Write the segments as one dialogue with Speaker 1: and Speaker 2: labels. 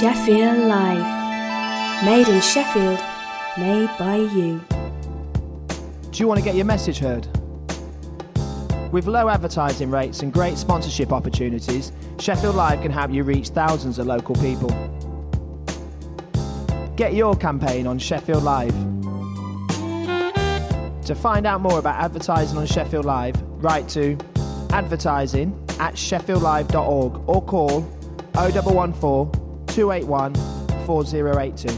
Speaker 1: Sheffield Live. Made in Sheffield, made by you.
Speaker 2: Do you want to get your message heard? With low advertising rates and great sponsorship opportunities, Sheffield Live can help you reach thousands of local people. Get your campaign on Sheffield Live. To find out more about advertising on Sheffield Live, write to advertising@sheffieldlive.org or call 0114 281 4082.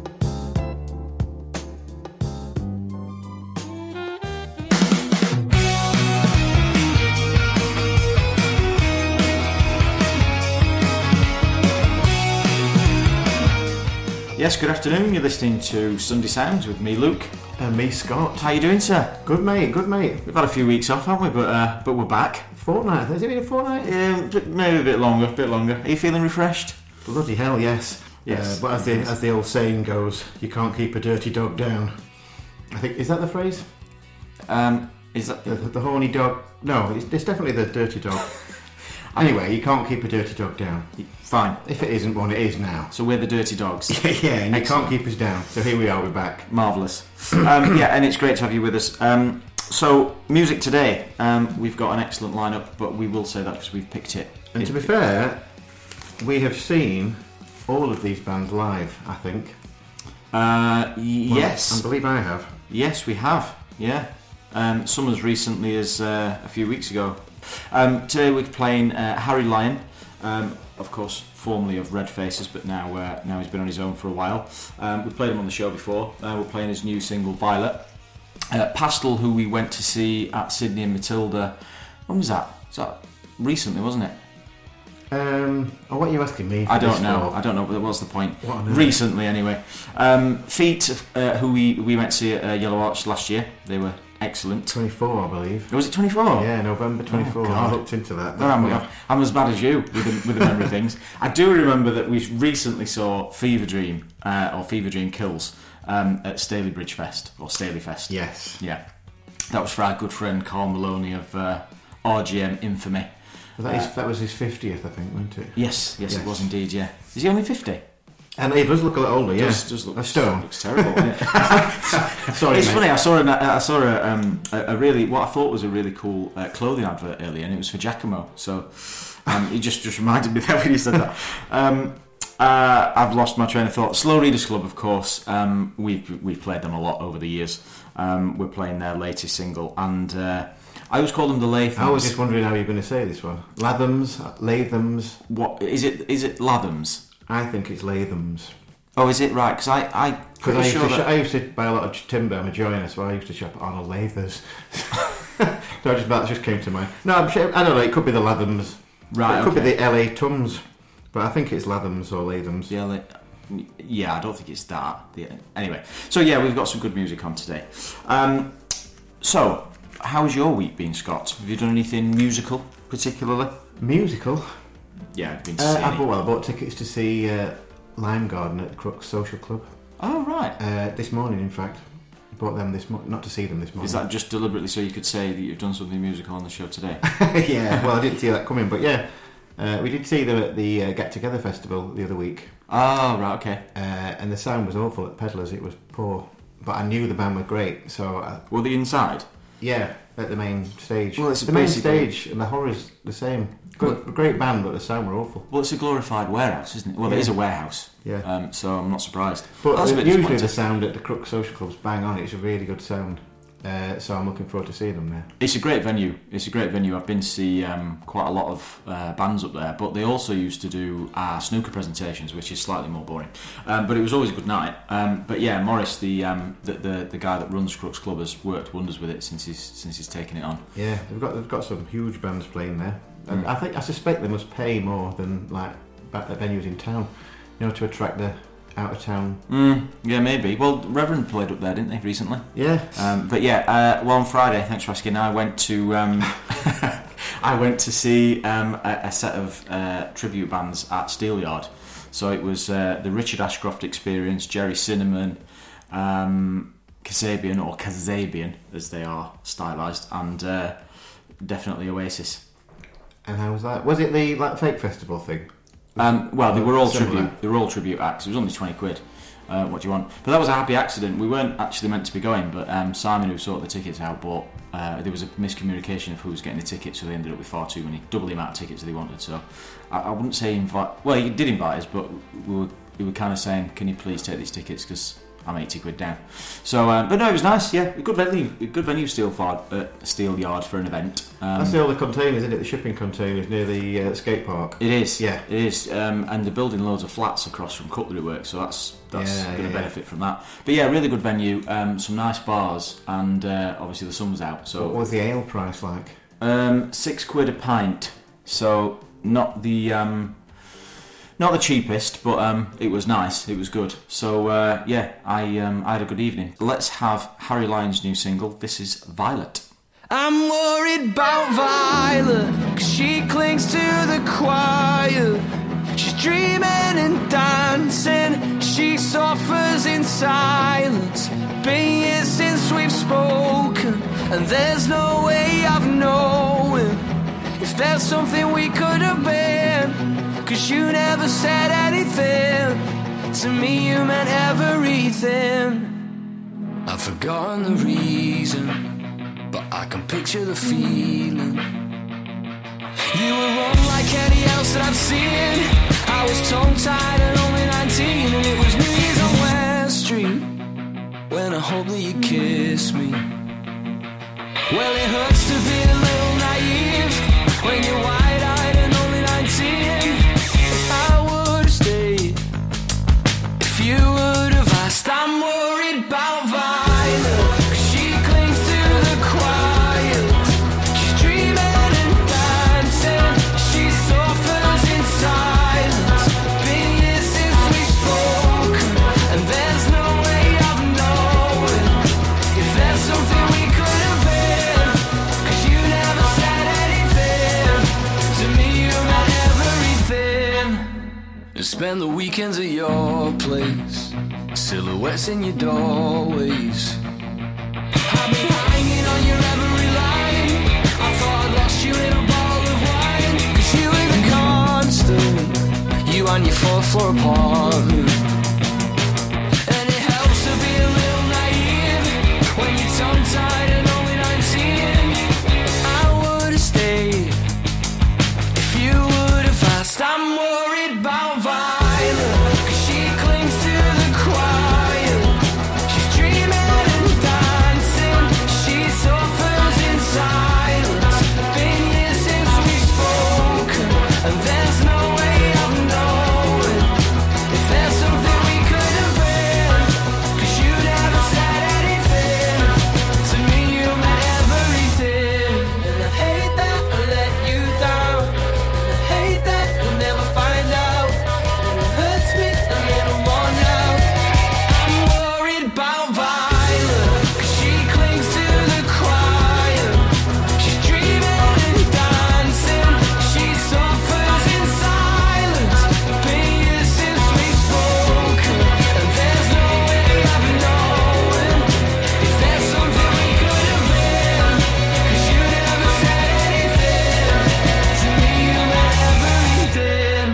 Speaker 3: Yes, good afternoon. You're listening to Sunday Sounds with me, Luke.
Speaker 4: And me, Scott.
Speaker 3: How you doing, sir?
Speaker 4: Good, mate. Good, mate.
Speaker 3: We've had a few weeks off, haven't we? But we're back.
Speaker 4: Fortnight. Has it been a fortnight?
Speaker 3: Maybe a bit longer. Are you feeling refreshed?
Speaker 4: Bloody hell, yes.
Speaker 3: Yes.
Speaker 4: But as the old saying goes, you can't keep a dirty dog down. I think, is that the phrase?
Speaker 3: Is that
Speaker 4: the horny dog? No, it's definitely the dirty dog. Anyway, you can't keep a dirty dog down.
Speaker 3: Fine.
Speaker 4: If it isn't one, it is now.
Speaker 3: So we're the dirty dogs.
Speaker 4: Yeah, and you can't keep us down. So here we are, we're back.
Speaker 3: Marvellous. Yeah, and it's great to have you with us. So, music today. We've got an excellent lineup, but we will say that because we've picked it.
Speaker 4: And to be fair, we have seen all of these bands live, I think.
Speaker 3: Yes.
Speaker 4: I believe I have.
Speaker 3: Yes, we have. Yeah. Some as recently as a few weeks ago. Today we're playing Harry Lyon, of course, formerly of Red Faces, but now he's been on his own for a while. We've played him on the show before. We're playing his new single, Violet. Pastel, who we went to see at Sydney and Matilda. When was that? Was that recently, wasn't it?
Speaker 4: What are you asking me?
Speaker 3: I don't know, but what's the point?
Speaker 4: What
Speaker 3: Recently, anyway. Feet, who we went to see at Yellow Arch last year. They were excellent.
Speaker 4: 24, I believe.
Speaker 3: Was it 24?
Speaker 4: Yeah, November 24. I looked into that.
Speaker 3: I'm as bad as you with the memory things. I do remember that we recently saw Fever Dream, or Fever Dream Kills, at Staley Bridge Fest, or Staley Fest.
Speaker 4: Yes.
Speaker 3: Yeah. That was for our good friend Carl Maloney of RGM infamy.
Speaker 4: That was his 50th, I think, wasn't it?
Speaker 3: Yes, it was indeed, yeah. Is he only 50?
Speaker 4: And he does look a lot older, yeah.
Speaker 3: Does look
Speaker 4: a stone.
Speaker 3: Looks terrible. Yeah.
Speaker 4: Sorry,
Speaker 3: it's
Speaker 4: mate.
Speaker 3: funny. I saw a really, what I thought was a really cool clothing advert earlier, and it was for Giacomo. So he just reminded me there when you said that. I've lost my train of thought. Slow Readers Club, of course. We've played them a lot over the years. We're playing their latest single, and I always call them the Lathams.
Speaker 4: I was just wondering how you're going to say this one. Lathams.
Speaker 3: What is it? Is it Lathams?
Speaker 4: I think it's Lathams.
Speaker 3: Oh, is it right? Because I
Speaker 4: used to buy a lot of timber. I'm a joiner, so I used to shop at Arnold Lathers. So that just came to mind. No, I'm sure, I don't know. It could be the Lathams.
Speaker 3: Right.
Speaker 4: It could be the LA Tums, but I think it's Lathams or Lathams.
Speaker 3: Yeah, I don't think it's that. Anyway, so yeah, we've got some good music on today. So, how's your week been, Scott? Have you done anything musical, particularly?
Speaker 4: Musical?
Speaker 3: Yeah, I've been to see
Speaker 4: I bought tickets to see Lime Garden at the Crooks Social Club.
Speaker 3: Oh, right.
Speaker 4: This morning, in fact. I bought them not to see them this morning.
Speaker 3: Is that just deliberately so you could say that you've done something musical on the show today?
Speaker 4: Yeah, well, I didn't see that coming, but yeah. We did see them at the Get Together Festival the other week.
Speaker 3: Oh, right, okay.
Speaker 4: And the sound was awful at Peddlers, it was poor. But I knew the band were great, so...
Speaker 3: Were they inside?
Speaker 4: Yeah, at the main stage.
Speaker 3: Well, it's
Speaker 4: the main stage and the horror's the same. Great band, but the sound were awful.
Speaker 3: Well, it's a glorified warehouse, isn't it? Well, it is a warehouse.
Speaker 4: Yeah.
Speaker 3: So I'm not surprised.
Speaker 4: But usually the sound at the Crooks Social Club's bang on. It's a really good sound. So I'm looking forward to seeing them there.
Speaker 3: It's a great venue. I've been to see quite a lot of bands up there, but they also used to do snooker presentations, which is slightly more boring. But it was always a good night. But yeah, Morris, the guy that runs Crooks Club, has worked wonders with it since he's taken it on.
Speaker 4: Yeah, they've got some huge bands playing there. And I suspect they must pay more than like back at venues in town, to attract the out of town.
Speaker 3: Yeah, maybe. Well, Reverend played up there, didn't they, recently?
Speaker 4: Yeah.
Speaker 3: But yeah, well, on Friday, thanks for asking, I went to see a set of tribute bands at Steelyard. So it was the Richard Ashcroft Experience, Jerry Cinnamon, Kasabian, as they are stylised, and definitely Oasis.
Speaker 4: And how was that? Was it the fake festival thing?
Speaker 3: Well, they were all
Speaker 4: Similar.
Speaker 3: tribute. They were all tribute acts. It was only £20. What do you want? But that was a happy accident. We weren't actually meant to be going, but Simon, who sorted the tickets out, bought. There was a miscommunication of who was getting the tickets, so they ended up with far too many, double the amount of tickets they wanted. So I wouldn't say invite. Well, he did invite us, but we were kind of saying, "Can you please take these tickets because I'm £80 down." So, but no, it was nice. Yeah, good venue, Steel Yard for an event.
Speaker 4: That's the other containers, isn't it? The shipping containers near the skate park.
Speaker 3: It is.
Speaker 4: Yeah.
Speaker 3: It is. And they're building loads of flats across from Cutlery Works, so that's going to benefit from that. But yeah, really good venue. Some nice bars, and obviously the sun was out. So
Speaker 4: what was the ale price like?
Speaker 3: £6 a pint. So not the cheapest, but it was nice. It was good. So yeah, I had a good evening. Let's have Harry Lyon's new single. This is Violet.
Speaker 5: I'm worried about Violet, 'cause she clings to the quiet. She's dreaming and dancing, she suffers in silence. Been years since we've spoken, and there's no way of knowing if there's something we could have been. 'Cause you never said anything, to me you meant everything. I've forgotten the reason, but I can picture the feeling. You were wrong like any else that I've seen. I was tongue-tied and only 19, and it was New Year's on West Street when I hope that you kiss me. Well, it hurts to be a little naive when you're wide-eyed and only 19. If I would have stayed, if you would have asked, I'm worried about Violet, 'cause she clings to the quiet. She's dreaming and dancing, she suffers in silence. Been years since we've spoken, and there's no way of knowing if there's something we could have been. 'Cause you never said anything, to me you meant everything. And spend the weekends at your place, silhouettes in your doorways. I've been hanging on your every line. I thought I'd lost you in a bottle of wine. 'Cause you were the constant, you and your 4th floor apartment. And it helps to be a little naive when you're tongue-tied and only 19. I would have stayed if you would have asked. I'm worried about Violet, 'cause she clings to the quiet. She's dreaming and dancing, she suffers in silence. Been years since we've spoken, and there's no way of knowing if there's something we could have been. 'Cause you never said anything, to me you meant everything. And I hate that I let you down, and I hate that you'll never find out. And it hurts me a little more now. I'm worried about Violet, 'cause she clings to the quiet. She's dreaming and dancing, she suffers in silence. Been years since we've spoken, and there's no way of knowing if there's something we could have been. 'Cause you never said anything, to me you meant everything.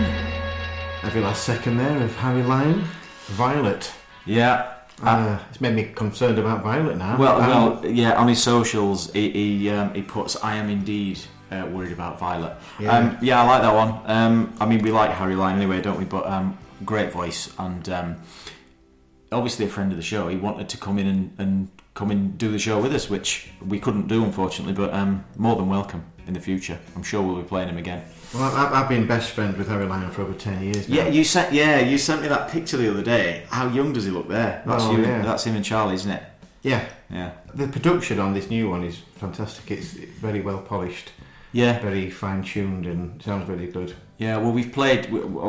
Speaker 4: Every last second there of Harry Lyon, Violet.
Speaker 3: Yeah.
Speaker 4: It's made me concerned about Violet now.
Speaker 3: Well, yeah. On his socials, he puts, "I am indeed worried about Violet."
Speaker 4: Yeah.
Speaker 3: Yeah, I like that one. I mean, we like Harry Lyon anyway, don't we? But great voice, and obviously a friend of the show. He wanted to come in and come and do the show with us, which we couldn't do, unfortunately. But more than welcome in the future. I'm sure we'll be playing him again.
Speaker 4: Well, I've been best friends with Harry Lyon for over 10 years now.
Speaker 3: Yeah, you sent me that picture the other day. How young does he look there? That's
Speaker 4: Oh,
Speaker 3: you.
Speaker 4: yeah.
Speaker 3: That's him and Charlie, isn't it?
Speaker 4: Yeah.
Speaker 3: Yeah.
Speaker 4: The production on this new one is fantastic. It's very well polished,
Speaker 3: Yeah.
Speaker 4: very fine-tuned, and sounds really good.
Speaker 3: Yeah, well, we played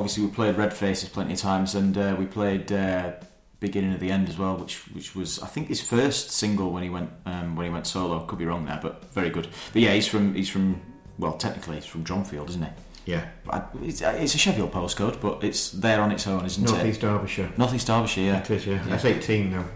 Speaker 3: Red Faces plenty of times, and we played Beginning of the End as well, which was, I think, his first single when he went solo. Could be wrong there, but very good. But yeah, he's from well, technically he's from Dronfield, isn't he?
Speaker 4: Yeah.
Speaker 3: It's a Sheffield postcode, but it's there on its own, isn't it?
Speaker 4: North East Derbyshire.
Speaker 3: North East Derbyshire, yeah.
Speaker 4: It is, yeah.
Speaker 3: Yeah.
Speaker 4: S18 now.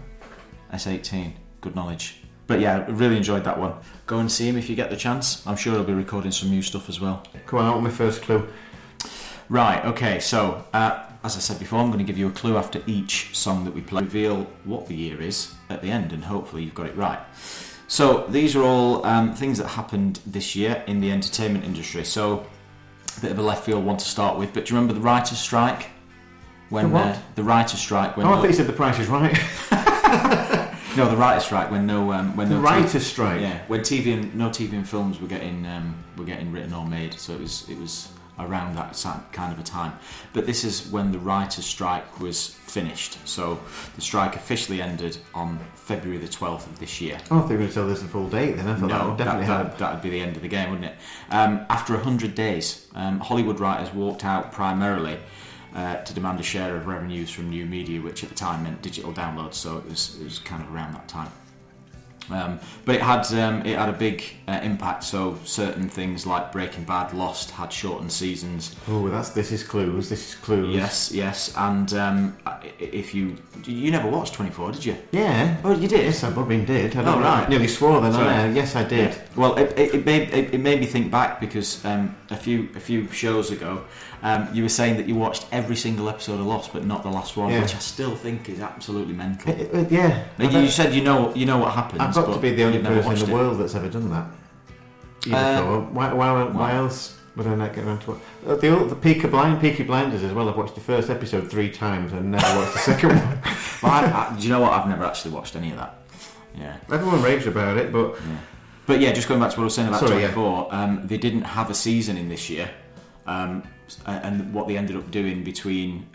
Speaker 3: S18, good knowledge. But yeah, really enjoyed that one. Go and see him if you get the chance. I'm sure he'll be recording some new stuff as well.
Speaker 4: Come on, out with my first clue.
Speaker 3: Right, okay, so as I said before, I'm going to give you a clue after each song that we play. Reveal what the year is at the end, and hopefully you've got it right. So these are all things that happened this year in the entertainment industry. So a bit of a left field one to start with, but do you remember the writer's strike? When
Speaker 4: The what?
Speaker 3: The writer's strike. When
Speaker 4: I thought you said The Price is Right.
Speaker 3: No, the writer's strike. When
Speaker 4: The writer's strike.
Speaker 3: Yeah, when no TV and films were getting written or made. So it was around that kind of a time. But this is when the writer's strike was finished. So the strike officially ended on February the 12th of this year.
Speaker 4: Oh, I thought you were going to tell us the full date then. I thought that would definitely help.
Speaker 3: That would be the end of the game, wouldn't it? After 100 days, Hollywood writers walked out primarily to demand a share of revenues from new media, which at the time meant digital downloads. So it was kind of around that time. But it had a big impact. So certain things like Breaking Bad, Lost had shortened seasons.
Speaker 4: Oh, this is clues.
Speaker 3: Yes, and if you never watched 24, did you?
Speaker 4: Yeah.
Speaker 3: Oh, you did.
Speaker 4: Yes, I probably did.
Speaker 3: Right.
Speaker 4: Nearly swore then.
Speaker 3: Sorry.
Speaker 4: Yes, I did.
Speaker 3: Yeah. Well, it made me think back because a few shows ago, you were saying that you watched every single episode of Lost, but not the last one, which I still think is absolutely mental.
Speaker 4: Yeah.
Speaker 3: You said you know what happens.
Speaker 4: I've got to be the only
Speaker 3: you've never
Speaker 4: person in
Speaker 3: watched
Speaker 4: the world that's ever done that. Why else would I not get around to it? The Peaky Blinders as well. I've watched the first episode 3 times and never watched the second one.
Speaker 3: But do you know what? I've never actually watched any of that. Yeah.
Speaker 4: Everyone raves about it, but...
Speaker 3: Yeah. But yeah, just going back to what I was saying about 24, they didn't have a season in this year. And what they ended up doing between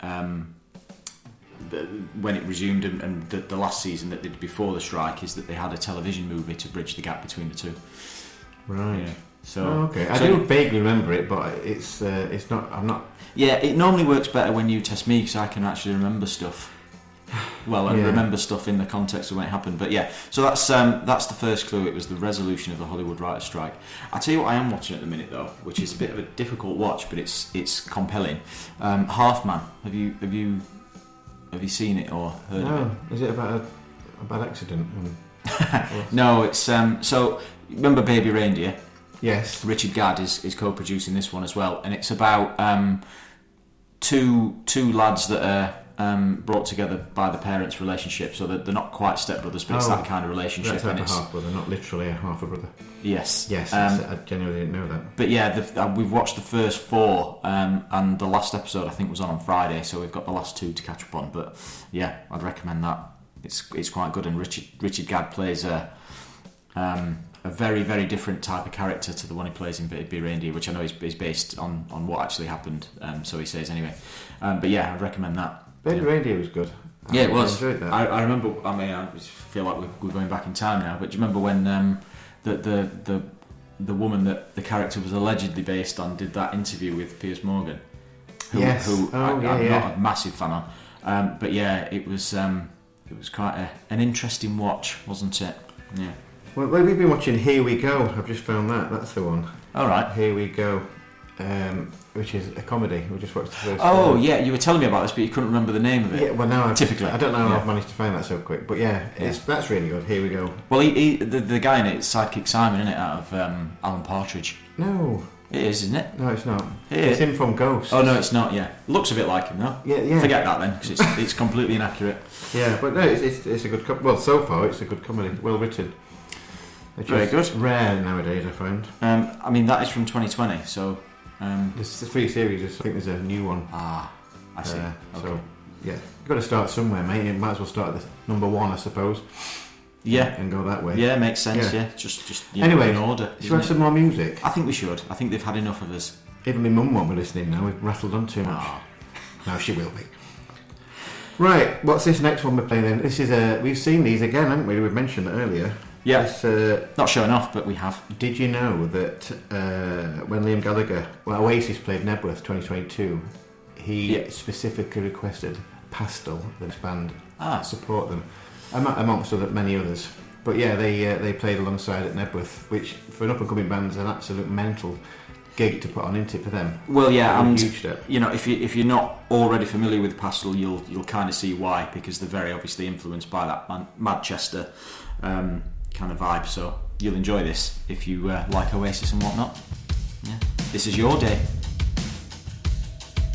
Speaker 3: when it resumed and the last season that they did before the strike is that they had a television movie to bridge the gap between the two.
Speaker 4: Right.
Speaker 3: Yeah. So
Speaker 4: okay. I do vaguely remember it, but it's not. I'm not.
Speaker 3: Yeah, it normally works better when you test me because I can actually remember stuff. Well, and remember stuff in the context of when it happened. But yeah, so that's the first clue. It was the resolution of the Hollywood writers' strike. I tell you what, I am watching at the minute though, which is a bit of a difficult watch, but it's compelling. Half Man. Have you seen it or heard of it?
Speaker 4: Is it about a bad accident?
Speaker 3: No, it's so remember Baby Reindeer?
Speaker 4: Yes.
Speaker 3: Richard Gadd is co-producing this one as well, and it's about two lads that are brought together by the parents' relationship, so they're not quite stepbrothers, but it's that kind of relationship.
Speaker 4: That's like a half brother, not literally a half a brother.
Speaker 3: Yes.
Speaker 4: I genuinely didn't know that.
Speaker 3: But yeah, we've watched the first 4, and the last episode I think was on Friday, so we've got the last 2 to catch up on. But yeah, I'd recommend that. It's quite good, and Richard Gadd plays a very, very different type of character to the one he plays in Baby Reindeer, which I know is based on what actually happened, so he says anyway. But yeah, I'd recommend that.
Speaker 4: Baby Reindeer was good.
Speaker 3: Yeah, it was.
Speaker 4: I enjoyed that.
Speaker 3: I remember. I mean, I feel like we're going back in time now. But do you remember when the woman that the character was allegedly based on did that interview with Piers Morgan? Who I'm not a massive fan of. But yeah, it was quite an interesting watch, wasn't it? Yeah.
Speaker 4: Well, we've been watching Here We Go. I've just found that. That's the one.
Speaker 3: All right.
Speaker 4: Here We Go, which is a comedy. We just watched the first.
Speaker 3: Oh yeah, you were telling me about this, but you couldn't remember the name of it.
Speaker 4: Yeah, well now
Speaker 3: I
Speaker 4: don't know how I've managed to find that so quick, but that's really good. Here We Go.
Speaker 3: Well, the guy in it is Sidekick Simon, isn't it? Out of Alan Partridge.
Speaker 4: No.
Speaker 3: It is, isn't it?
Speaker 4: No, it's not.
Speaker 3: It's
Speaker 4: him from Ghost.
Speaker 3: Oh no, it's not. Yeah, looks a bit like him though.
Speaker 4: Yeah.
Speaker 3: Forget that then, because it's completely inaccurate.
Speaker 4: Yeah, but no, it's a good. Well, so far it's a good comedy, well written. It's
Speaker 3: very good.
Speaker 4: Rare nowadays, I find.
Speaker 3: I mean that is from 2020, so.
Speaker 4: There's 3 series. I think there's a new one.
Speaker 3: I see. Okay.
Speaker 4: So yeah, you've got to start somewhere, mate. You might as well start at number 1, I suppose.
Speaker 3: Yeah,
Speaker 4: and go that way.
Speaker 3: Yeah, makes sense. Yeah, just
Speaker 4: anyway,
Speaker 3: in order.
Speaker 4: Should we have some more music?
Speaker 3: I think we should. I think they've had enough of us.
Speaker 4: Even my mum won't be listening now. We've rattled on too much. No, she will be. Right, what's this next one we're playing then? This is we've seen these again, haven't we? We've mentioned it earlier.
Speaker 3: Yeah. Not showing off, but we have.
Speaker 4: Did you know that when Liam Gallagher, Oasis played Nebworth 2022, he specifically requested Pastel, this band, support them, amongst many others. But yeah, they played alongside at Nebworth, which for an up-and-coming band is an absolute mental gig to put on, isn't it, for them?
Speaker 3: Well, yeah, and you know, if you're not already familiar with Pastel, you'll kind of see why, because they're very obviously influenced by that Manchester kind of vibe. So you'll enjoy this if you like Oasis and whatnot. Yeah, this is your day.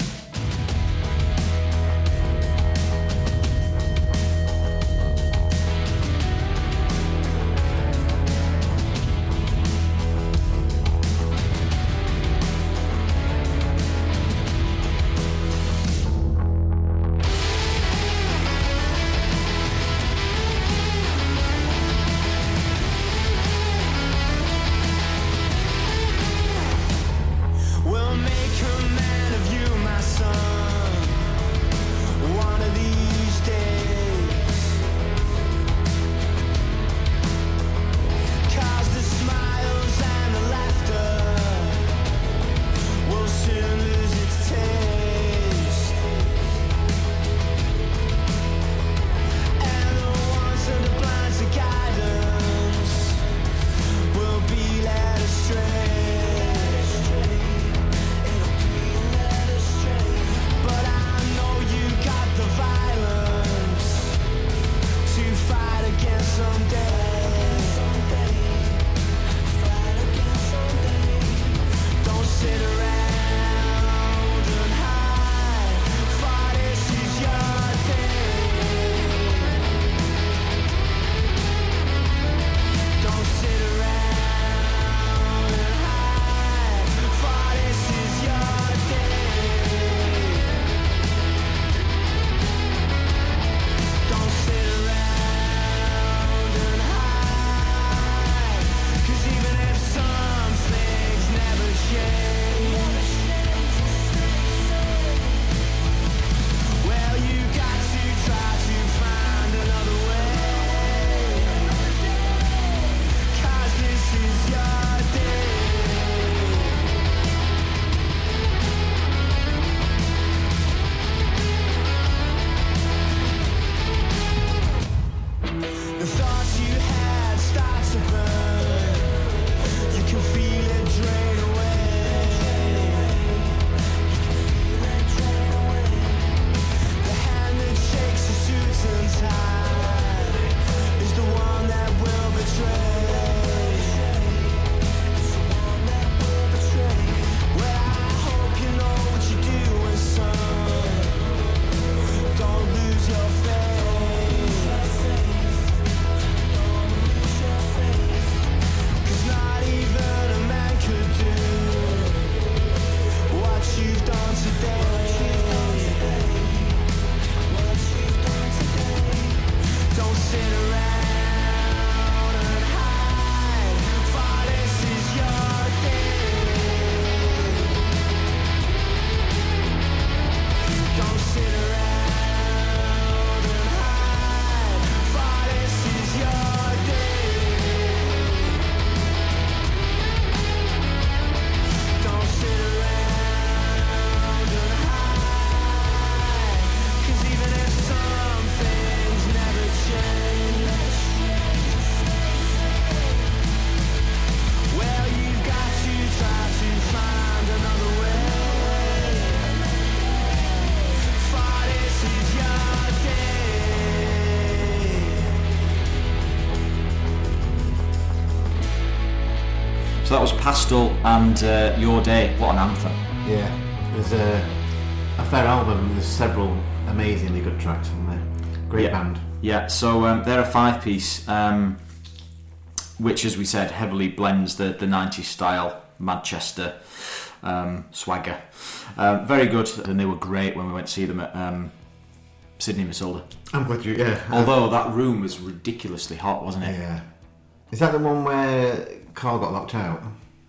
Speaker 3: So that was Pastel and Your Day. What an anthem.
Speaker 4: Yeah, there's a fair album. There's several amazingly good tracks on there. Great band.
Speaker 3: Yeah, so they're a 5-piece, which, as we said, heavily blends the 90s style, Manchester swagger. Very good, and they were great when we went to see them at Sydney Matilda.
Speaker 4: I'm glad you, yeah.
Speaker 3: Although that room was ridiculously hot, wasn't it?
Speaker 4: Yeah. Is that the one where Carl got locked out?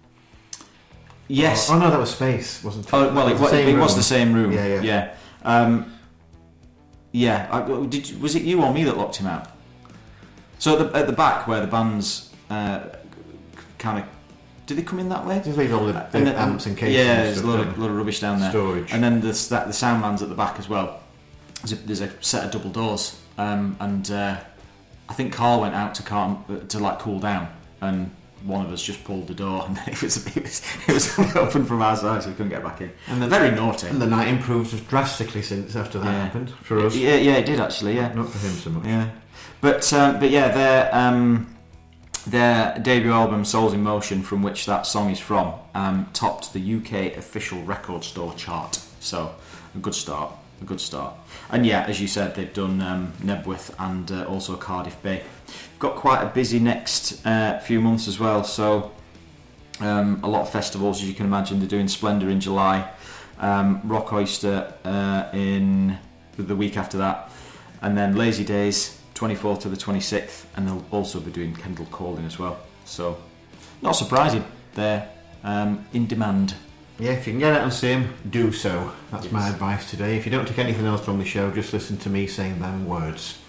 Speaker 3: Yes.
Speaker 4: Oh no, that was Space, wasn't it?
Speaker 3: Oh well, it was the same room.
Speaker 4: Yeah.
Speaker 3: Was it you or me that locked him out? So at the back where the bands kind of, did they come in that way?
Speaker 4: Just leave all the amps and cases.
Speaker 3: Yeah, there's a lot of rubbish down there.
Speaker 4: Storage.
Speaker 3: And then the sound man's at the back as well. There's a set of double doors, and I think Carl went out to like cool down, and one of us just pulled the door, and it was only open from our side, so we couldn't get back in. And they're very naughty.
Speaker 4: And the night improved drastically since after that happened for us.
Speaker 3: Yeah, it did actually. Yeah,
Speaker 4: not for him so much.
Speaker 3: Yeah, but yeah, their debut album Souls in Motion, from which that song is from, topped the UK official record store chart. So a good start. And yeah, as you said, they've done Nebworth and also Cardiff Bay. We've got quite a busy next few months as well, so a lot of festivals, as you can imagine. They're doing Splendour in July, Rock Oyster in the week after that, and then Lazy Days 24th to the 26th, and they'll also be doing Kendal Calling as well. So not surprising, they're in demand.
Speaker 4: Yeah, if you can get out and see him, do so. That's my advice today. If you don't take anything else from the show, just listen to me saying them words.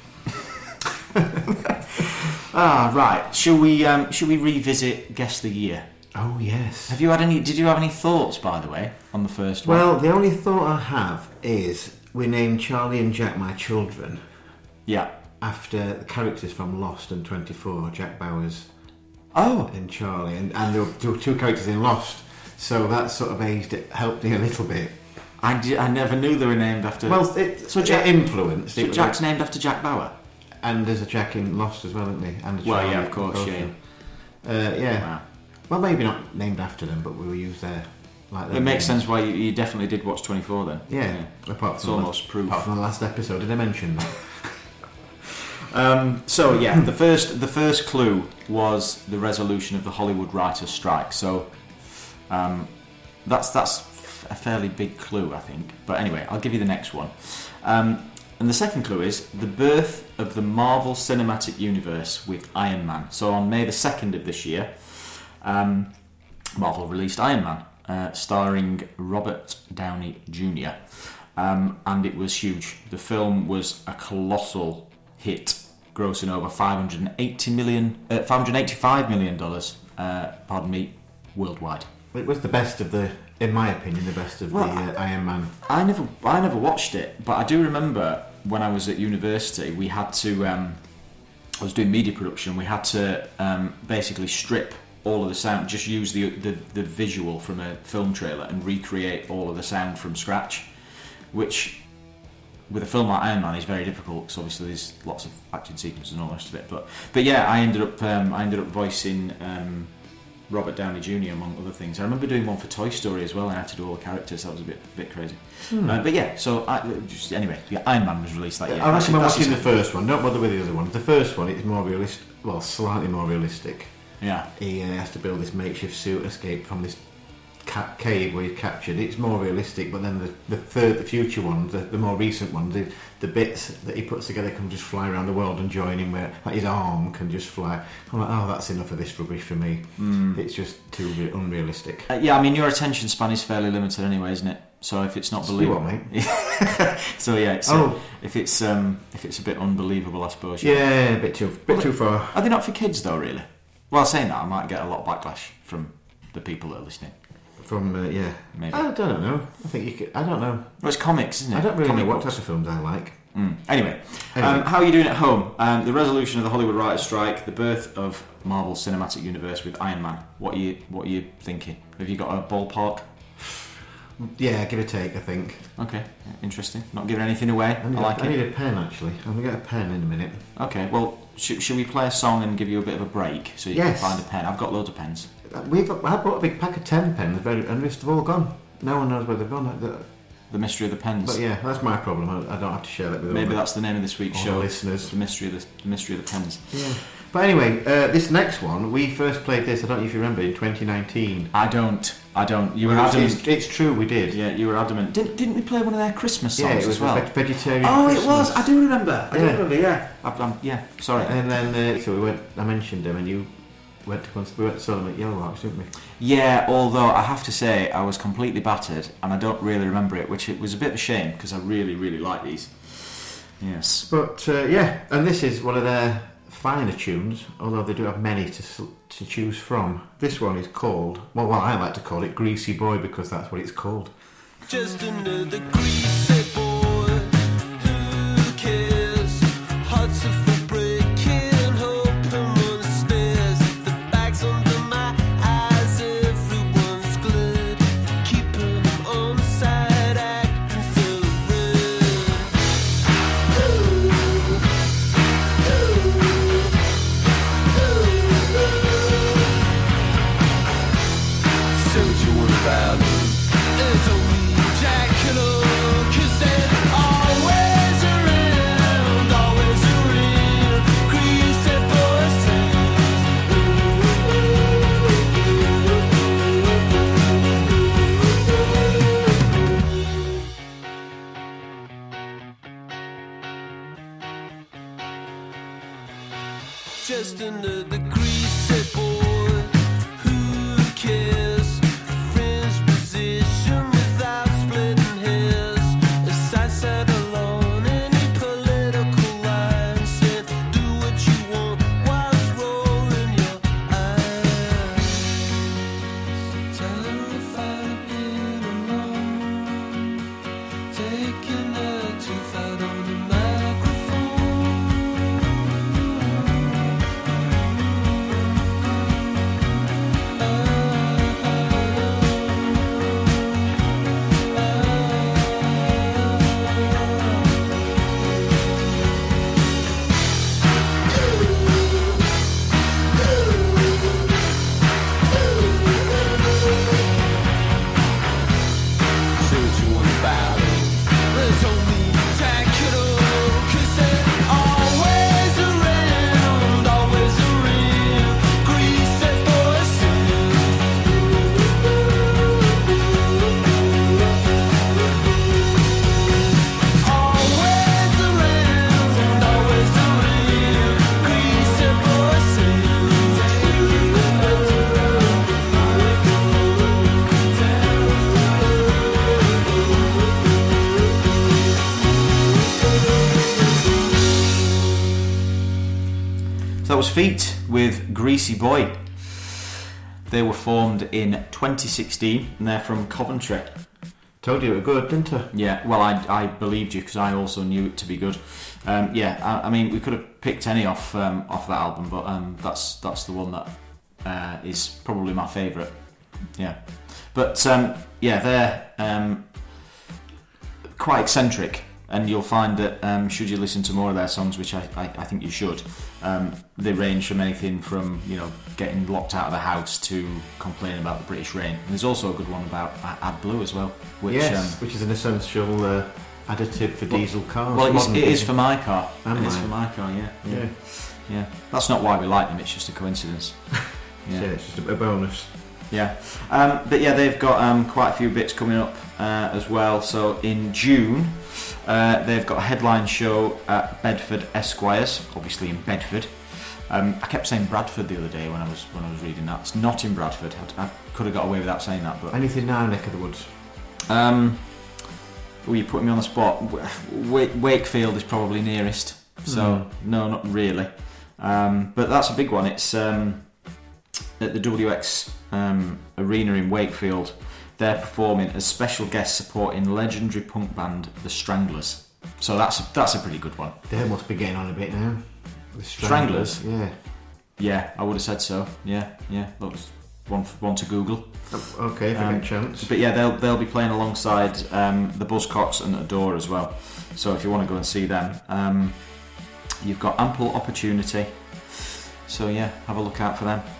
Speaker 3: Right. Shall we revisit Guess the Year?
Speaker 4: Oh yes.
Speaker 3: Did you have any thoughts, by the way, on the first one?
Speaker 4: Well, the only thought I have is we named Charlie and Jack my children.
Speaker 3: Yeah.
Speaker 4: After the characters from Lost and 24, Jack Bowers.
Speaker 3: Oh.
Speaker 4: And Charlie, and there were two characters in Lost. So that sort of helped me a little bit.
Speaker 3: I never knew they were named after...
Speaker 4: Well, it influenced.
Speaker 3: So Jack's named after Jack Bauer?
Speaker 4: And there's a Jack in Lost as well, isn't he? And a Charlie,
Speaker 3: yeah, of course, yeah.
Speaker 4: Wow. Well, maybe not named after them, but we were used there. Like
Speaker 3: it makes sense why you definitely did watch 24 then.
Speaker 4: Yeah. Apart from the last episode, did I mention that?
Speaker 3: So yeah, the first clue was the resolution of the Hollywood writers' strike. So that's a fairly big clue, I think. But anyway, I'll give you the next one. And the second clue is the birth of the Marvel Cinematic Universe with Iron Man. So on May the 2nd of this year, Marvel released Iron Man, starring Robert Downey Jr. And it was huge. The film was a colossal hit, grossing over $585 million, worldwide.
Speaker 4: It was the best of in my opinion, the best of the Iron Man.
Speaker 3: I never watched it, but I do remember when I was at university, we had to. I was doing media production. We had to basically strip all of the sound, just use the visual from a film trailer and recreate all of the sound from scratch, which with a film like Iron Man is very difficult because obviously there's lots of action sequences and all the rest of it. But yeah, I ended up voicing Robert Downey Jr. among other things. I remember doing one for Toy Story as well, and I had to do all the characters. That was a bit crazy. But yeah, so Iron Man was released that year.
Speaker 4: I recommend watching the first one. Don't bother with the other one. The first one is more realistic, well, slightly more realistic.
Speaker 3: Yeah.
Speaker 4: He has to build this makeshift suit, escape from this cave where he's captured. It's more realistic, but then the future ones, the more recent ones, the bits that he puts together can just fly around the world and join him, where like his arm can just fly. I'm like, that's enough of this rubbish for me. It's just too unrealistic.
Speaker 3: Yeah, I mean, your attention span is fairly limited anyway, isn't it? So if it's not
Speaker 4: You
Speaker 3: believable,
Speaker 4: what, mate?
Speaker 3: so yeah. So if it's a bit unbelievable, I suppose.
Speaker 4: Yeah, a bit too far.
Speaker 3: Are they not for kids though? Really? Well, saying that, I might get a lot of backlash from the people that are listening.
Speaker 4: From
Speaker 3: Maybe.
Speaker 4: I don't know. I think you could. I don't know.
Speaker 3: Well, it's comics, isn't it?
Speaker 4: I don't really
Speaker 3: Comic
Speaker 4: know what
Speaker 3: books.
Speaker 4: type of films I like.
Speaker 3: Anyway, how are you doing at home? The resolution of the Hollywood writers' strike, the birth of Marvel Cinematic Universe with Iron Man. What are you thinking? Have you got a ballpark?
Speaker 4: Yeah, give or take, I think.
Speaker 3: Okay, interesting. Not giving anything away. I
Speaker 4: need a pen, actually. I'm going to get a pen in a minute.
Speaker 3: Okay, well, should we play a song and give you a bit of a break so you can find a pen? I've got loads of pens.
Speaker 4: I bought a big pack of 10 pens, and they've all gone. No one knows where they've gone.
Speaker 3: The mystery of the pens.
Speaker 4: But yeah, that's my problem. I don't have to share that with
Speaker 3: Maybe that's the name of this week's show.
Speaker 4: Listeners.
Speaker 3: The mystery of the pens.
Speaker 4: Yeah. But anyway, this next one, we first played this, I don't know if you remember, in 2019.
Speaker 3: I don't. You were adamant.
Speaker 4: It's true, we did.
Speaker 3: Yeah, you were adamant. Didn't we play one of their Christmas songs
Speaker 4: it was
Speaker 3: as well?
Speaker 4: Vegetarian
Speaker 3: Christmas.
Speaker 4: It was.
Speaker 3: I do remember.
Speaker 4: Yeah.
Speaker 3: Sorry.
Speaker 4: And then so we went. I mentioned them, and you went to saw them at Yellowhawks, didn't we?
Speaker 3: Yeah. Although I have to say, I was completely battered, and I don't really remember it, which it was a bit of a shame because I really, really like these. Yes.
Speaker 4: But and this is one of their finer tunes, although they do have many to choose from. This one is called, well, I like to call it Greasy Boy because that's what it's called.
Speaker 5: Just another greasy boy. Who cares? Hearts are for breaking, hoping on the stairs. The bags under my eyes, everyone's glad. Keeping them on the side, acting so red. Say what you want about it. It's only jacking up, 'cause they're always around, greasy boys. Just another greasy boy. Who cares? Friends position without splitting hairs. As I sat alone, any political line said, do what you want whilst rolling your eyes. Terrified of being alone, taking a tooth out on the microphone. Say what you want about it. There's only tacking up, 'cause they're always around, greasy
Speaker 3: So that was Feet with Greasy Boy. They were formed in 2016 and they're from Coventry.
Speaker 4: Told you it were good, didn't I?
Speaker 3: Yeah, well, I believed you because I also knew it to be good. I mean, we could have picked any off that album, but that's the one that is probably my favourite. Yeah, but they're quite eccentric, and you'll find that should you listen to more of their songs, which I think you should, they range from anything from getting locked out of the house to complaining about the British rain. And there's also a good one about AdBlue as well, which
Speaker 4: is an essential additive for diesel cars.
Speaker 3: Well, it is for my car.
Speaker 4: And
Speaker 3: it is for my car. Yeah. That's not why we like them. It's just a coincidence.
Speaker 4: Yeah, it's just a bonus.
Speaker 3: Yeah, but yeah, they've got quite a few bits coming up as well. So in June, they've got a headline show at Bedford Esquires, obviously in Bedford. I kept saying Bradford the other day when I was reading that. It's not in Bradford. I could have got away without saying that, but
Speaker 4: anything now, neck of the woods.
Speaker 3: you put me on the spot. Wakefield is probably nearest, so no, not really. But that's a big one. It's at the WX Arena in Wakefield. They're performing as special guests supporting legendary punk band The Stranglers. So that's a pretty good one.
Speaker 4: They must be getting on a bit now. The
Speaker 3: Stranglers?
Speaker 4: Yeah.
Speaker 3: Yeah, I would have said so. Yeah. That was one to Google.
Speaker 4: Okay, if I get a chance.
Speaker 3: But yeah, they'll be playing alongside the Buzzcocks and Adore as well. So if you want to go and see them, you've got ample opportunity. So yeah, have a look out for them.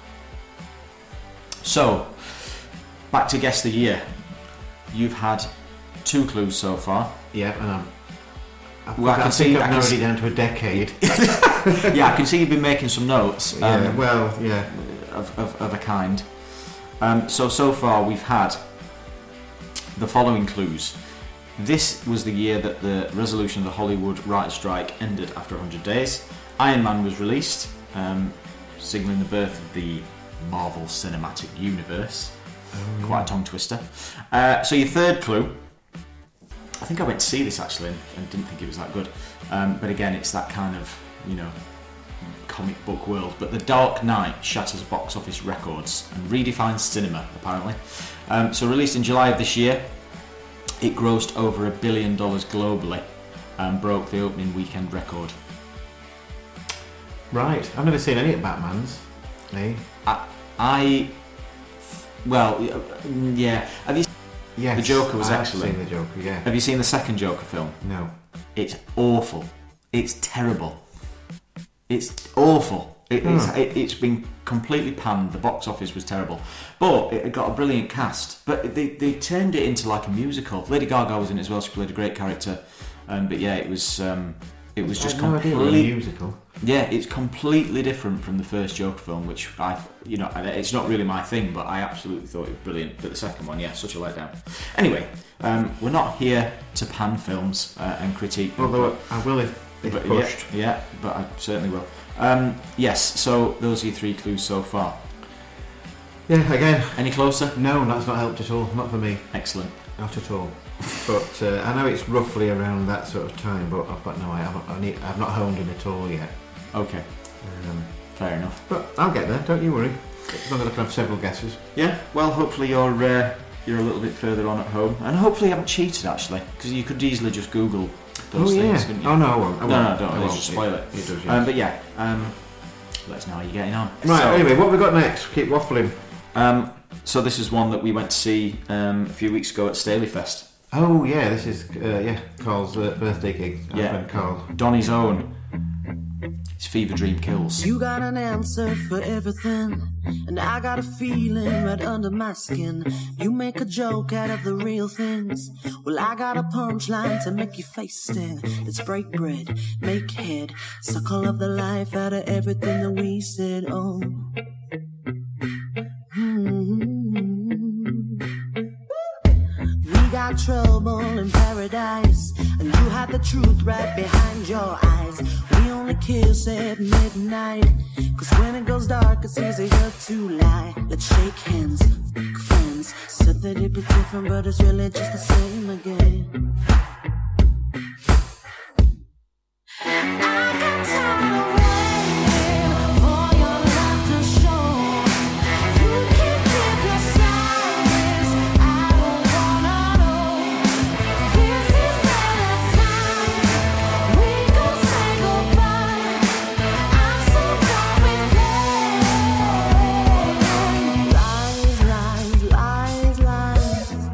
Speaker 3: So, back to Guess the Year. You've had 2 clues so far.
Speaker 4: Yeah, and
Speaker 3: I've
Speaker 4: narrowed it down to a decade.
Speaker 3: Yeah, I can see you've been making some notes.
Speaker 4: Yeah.
Speaker 3: Of a kind. So far we've had the following clues. This was the year that the resolution of the Hollywood writer's strike ended after 100 days. Iron Man was released, signalling the birth of the Marvel Cinematic Universe. Quite a tongue twister. So your third clue, I think I went to see this actually and didn't think it was that good. But again, it's that kind of, comic book world. But The Dark Knight shatters box office records and redefines cinema, apparently. So released in July of this year, it grossed over $1 billion globally and broke the opening weekend record.
Speaker 4: Right, I've never seen any of Batman's. Eh?
Speaker 3: Yeah. Have you?
Speaker 4: Yes,
Speaker 3: the Joker was
Speaker 4: I've
Speaker 3: excellent.
Speaker 4: Seen the Joker, yeah.
Speaker 3: Have you seen the second Joker film?
Speaker 4: No.
Speaker 3: It's awful. It's terrible. It's awful. It's been completely panned. The box office was terrible, but it got a brilliant cast. But they turned it into like a musical. Lady Gaga was in it as well. She played a great character. But yeah, it was just completely
Speaker 4: musical.
Speaker 3: Yeah, it's completely different from the first Joker film, which it's not really my thing, but I absolutely thought it was brilliant. But the second one, yeah, such a letdown. Anyway, we're not here to pan films and critique them.
Speaker 4: Although I will if pushed.
Speaker 3: Yeah, but I certainly will. Yes, so those are your 3 clues so far.
Speaker 4: Yeah, again.
Speaker 3: Any closer?
Speaker 4: No, that's not helped at all. Not for me.
Speaker 3: Excellent.
Speaker 4: Not at all. But I know it's roughly around that sort of time, but I've got no idea. I've not honed in at all yet.
Speaker 3: Okay. Fair enough.
Speaker 4: But I'll get there, don't you worry. As long as I can have several guesses.
Speaker 3: Yeah, well, hopefully you're a little bit further on at home. And hopefully you haven't cheated, actually, because you could easily just Google those things, couldn't you?
Speaker 4: Oh, no, I won't.
Speaker 3: No, don't. I'll just spoil it.
Speaker 4: It does, yeah.
Speaker 3: But yeah, let us know how you're getting on.
Speaker 4: Right, so, anyway, what have we got next? Keep waffling.
Speaker 3: So this is one that we went to see a few weeks ago at Staley Fest.
Speaker 4: Oh, yeah, this is, Carl's birthday gig. Our friend Carl.
Speaker 3: Donny's own. It's Fever Dream Kills.
Speaker 5: You got an answer for everything, and I got a feeling right under my skin. You make a joke out of the real things. Well, I got a punchline to make your face stare. Let's break bread, make head, suck all of the life out of everything that we said. Oh. We got trouble in paradise, and you had the truth right behind your eyes. We only kiss at midnight, 'cause when it goes dark it's easier to lie. Let's shake hands, friends. Said that it'd be different, but it's really just the same again. I got time to wait for your love to show. You can keep your silence, I don't wanna know. This is the last time we gon' say goodbye. I'm so done with lies, lies, lies, lies.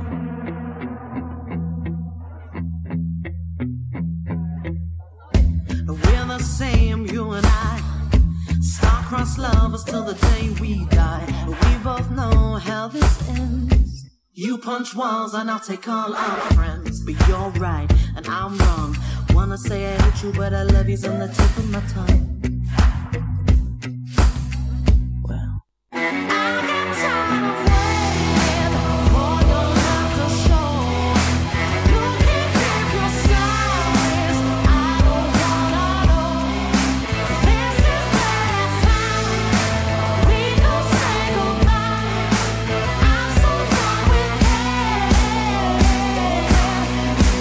Speaker 5: We're the same, you and I. Star-crossed lovers till the day we die. We both know how this ends. You punch walls and I'll take all our friends. But you're right and I'm wrong. Wanna say I hate you, but I love you's on the tip of my tongue. Well, I got time of waiting for your love to show. You can keep your silence, I don't wanna know. This is the last time we gon' say goodbye. I'm so done with it.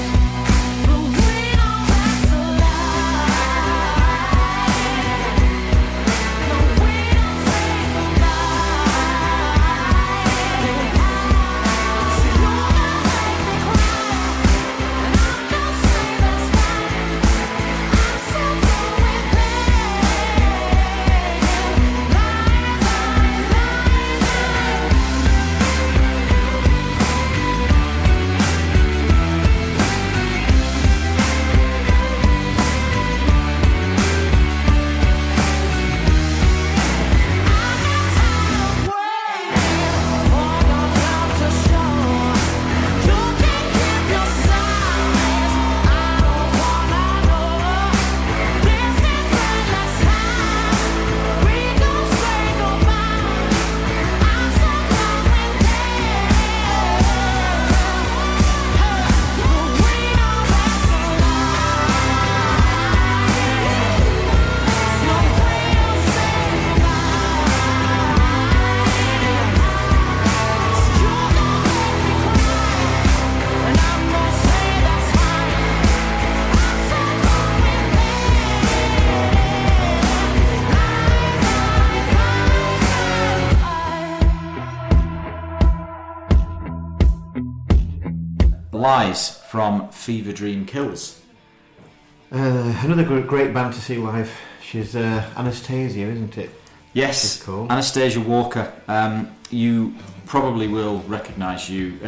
Speaker 3: Lies from Fever Dream Kills.
Speaker 4: Another great band to see live. She's Anastasia, isn't it?
Speaker 3: Yes,
Speaker 4: cool.
Speaker 3: Anastasia Walker. You probably will recognise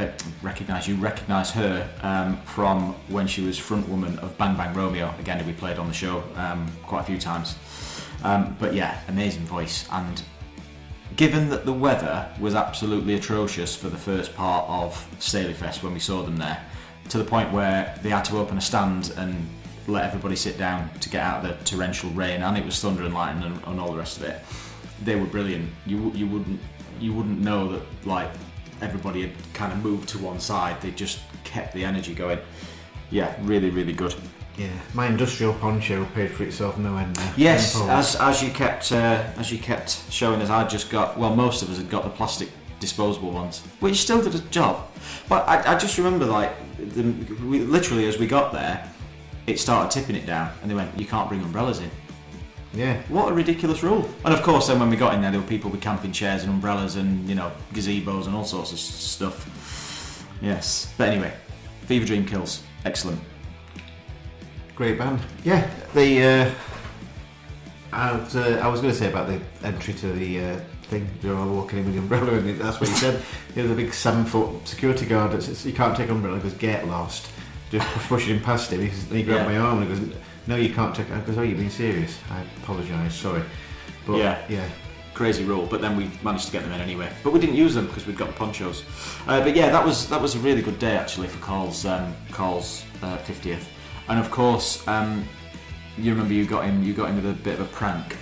Speaker 3: her from when she was frontwoman of Bang Bang Romeo. Again, we played on the show quite a few times. But yeah, amazing voice. And given that the weather was absolutely atrocious for the first part of Staley Fest when we saw them there, to the point where they had to open a stand and let everybody sit down to get out of the torrential rain, and it was thunder and lightning and all the rest of it. They were brilliant. You wouldn't know that like everybody had kind of moved to one side. They just kept the energy going. Yeah, really, really good.
Speaker 4: Yeah, my industrial poncho paid for itself no end there.
Speaker 3: Yes, as you kept showing us, I'd just got, well, most of us had got the plastic disposable ones, which still did a job. But I just remember like we literally as we got there, it started tipping it down, and they went, "You can't bring umbrellas in."
Speaker 4: Yeah.
Speaker 3: What a ridiculous rule. And of course then when we got in there were people with camping chairs and umbrellas and, you know, gazebos and all sorts of stuff. Yes. But anyway, Fever Dream Kills. Excellent.
Speaker 4: Great band. Yeah. I was going to say about the entry to the thing. You're all walking in with the umbrella, and that's what you said. There's a big 7-foot security guard that says, "You can't take umbrella," because get lost. Just pushing him past him. He grabbed my arm and he goes, "No, you can't take." I goes, "Oh, you're being serious? I apologise, sorry." But yeah,
Speaker 3: crazy rule. But then we managed to get them in anyway. But we didn't use them because we'd got the ponchos. But yeah, that was a really good day actually for Carl's 50th. And of course, you remember you got him with a bit of a prank.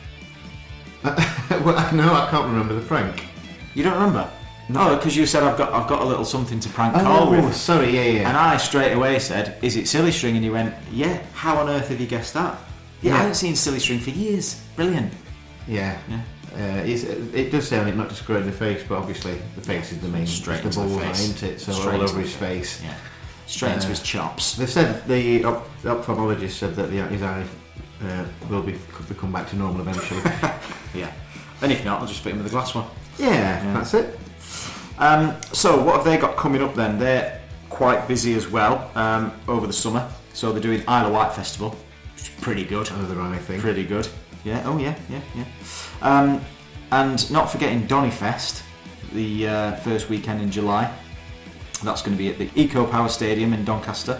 Speaker 4: Well, no, I can't remember the prank.
Speaker 3: You don't remember? No, because you said I've got a little something to prank Carl with.
Speaker 4: Oh, sorry, yeah.
Speaker 3: And I straight away said, "Is it Silly String?" And you went, "Yeah." How on earth have you guessed that? Yeah, I haven't seen Silly String for years. Brilliant.
Speaker 4: Yeah. It does say on it not to screw in the face, but obviously the face is the main.
Speaker 3: Straight into the face,
Speaker 4: isn't it? So
Speaker 3: straight
Speaker 4: all over his
Speaker 3: face.
Speaker 4: face.
Speaker 3: Yeah. Straight into his chops.
Speaker 4: They said the ophthalmologist said that his eye will come back to normal eventually.
Speaker 3: Yeah. And if not, I'll just fit him with a glass one.
Speaker 4: Yeah, that's it.
Speaker 3: So what have they got coming up then? They're quite busy as well over the summer. So they're doing Isle of Wight Festival, which is pretty good.
Speaker 4: Another eye thing.
Speaker 3: Pretty good. Yeah. Oh yeah. And not forgetting Donny Fest, the first weekend in July. That's going to be at the Eco Power Stadium in Doncaster.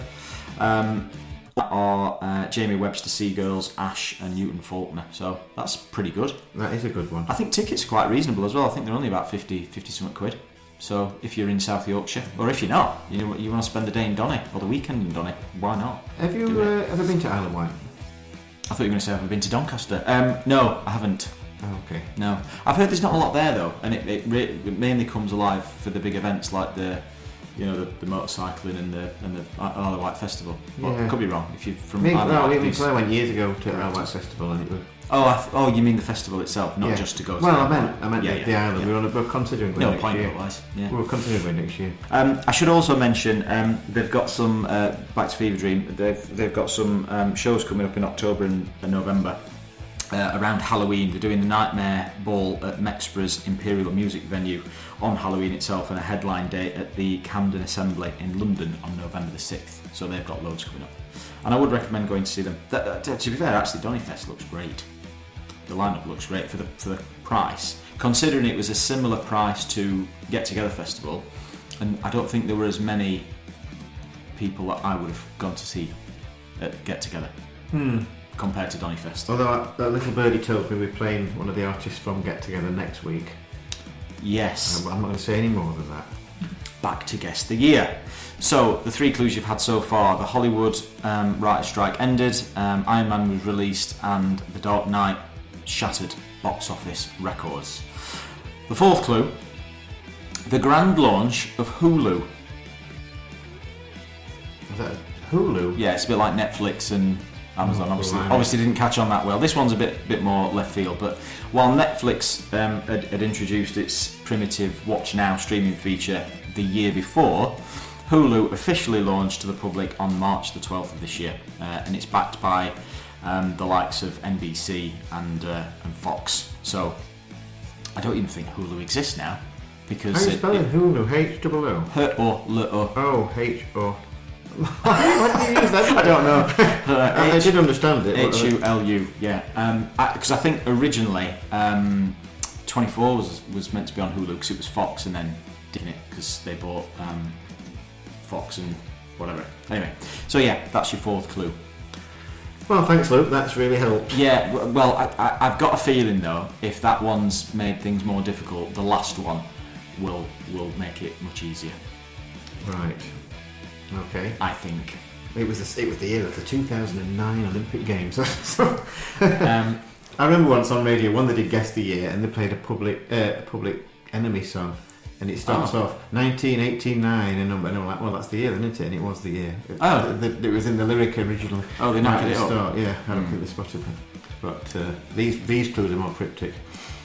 Speaker 3: Are Jamie Webster Seagirls, Ash and Newton Faulkner. So that's pretty good.
Speaker 4: That is a good one.
Speaker 3: I think tickets are quite reasonable as well. I think they're only about 50 something quid. So if you're in South Yorkshire, or if you're not, you want to spend the day in Donny or the weekend in Donny, why not?
Speaker 4: Have you ever been to Isle of Wight?
Speaker 3: I thought you were going to say I've been to Doncaster. No, I haven't.
Speaker 4: Oh, okay.
Speaker 3: No, I've heard there's not a lot there though, and it mainly comes alive for the big events like the motorcycling and the Isle of Wight Festival. Well, I could be wrong. If you're from Isle of Wight,
Speaker 4: I went years ago to Isle of Wight Festival, and it was.
Speaker 3: Oh, you mean the festival itself, not just to go to.
Speaker 4: Well, I meant the island.
Speaker 3: Yeah.
Speaker 4: We were considering going next year.
Speaker 3: Yeah.
Speaker 4: We were considering going next year.
Speaker 3: I should also mention they've got some back to Fever Dream. They've got some shows coming up in October and November around Halloween. They're doing the Nightmare Ball at Mexboro's Imperial Music Venue on Halloween itself, and a headline date at the Camden Assembly in London on November the 6th. So they've got loads coming up, and I would recommend going to see them. To be fair, actually, Donny Fest looks great. The lineup looks great for the price, considering it was a similar price to Get Together Festival, and I don't think there were as many people that I would have gone to see at Get Together compared to Donny Fest.
Speaker 4: Although that little birdie told me we're playing one of the artists from Get Together next week.
Speaker 3: Yes.
Speaker 4: I'm not going to say any more than that.
Speaker 3: Back to Guess the Year. So, the 3 clues you've had so far: the Hollywood writer's strike ended, Iron Man was released, and The Dark Knight shattered box office records. The 4th clue: the grand launch of Hulu.
Speaker 4: Was that Hulu?
Speaker 3: Yeah, it's a bit like Netflix and Amazon. Obviously didn't catch on that well. This one's a bit more left field, but while Netflix had introduced its primitive Watch Now streaming feature the year before, Hulu officially launched to the public on March the 12th of this year, and it's backed by the likes of NBC and Fox. So I don't even think Hulu exists now. because
Speaker 4: how do you spell it? Hulu, H-O-O.
Speaker 3: H-O-L-O.
Speaker 4: Oh, H-O. Why did you use that? I don't know. I did understand it.
Speaker 3: H-U-L-U, yeah. Because I think originally 24 was meant to be on Hulu because it was Fox, and then didn't it because they bought Fox and whatever. Anyway, so yeah, that's your fourth clue.
Speaker 4: Well, thanks, Luke. That's really helped.
Speaker 3: Yeah, well, I've got a feeling though, if that one's made things more difficult, the last one will make it much easier.
Speaker 4: Right. Okay.
Speaker 3: I think.
Speaker 4: It was the year of the 2009 Olympic Games. I remember once on Radio 1 they did Guess the Year and they played a Public Enemy song. And it starts off 1989 and I'm like, well, that's the year, then, isn't it? And it was the year. It was in the lyric originally.
Speaker 3: Oh, they knocked it up.
Speaker 4: Yeah, I don't think they spotted them. But these clues are more cryptic.